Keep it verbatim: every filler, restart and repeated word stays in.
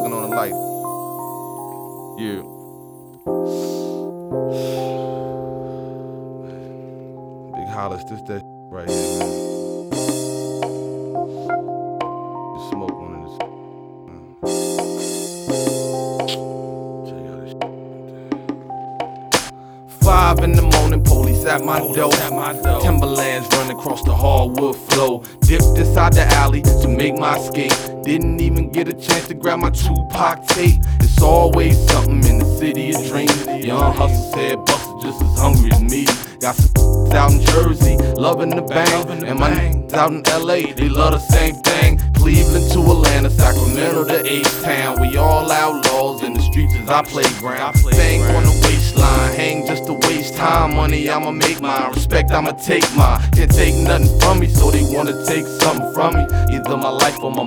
looking on the light. Yeah. Big Hollis, this that right here, man. Just smoke one of this. Five in the morning, police at my door. Timberlands running across the hardwood floor. Dipped inside the alley to make my escape. Didn't even get a chance to grab my Tupac tape. It's always something in the city of dreams. Young hustlers head busted just as hungry as me. Got some out in Jersey, loving the bang. And my niggas out in L A, they love the same thing. Cleveland to Atlanta, Sacramento to H-Town. We all outlaws in the streets as our playground. Bang on the waistline, hang just to waste time. Money I'ma make mine, respect I'ma take mine. Can't take nothing from me, so they wanna take something from me. Either my life or my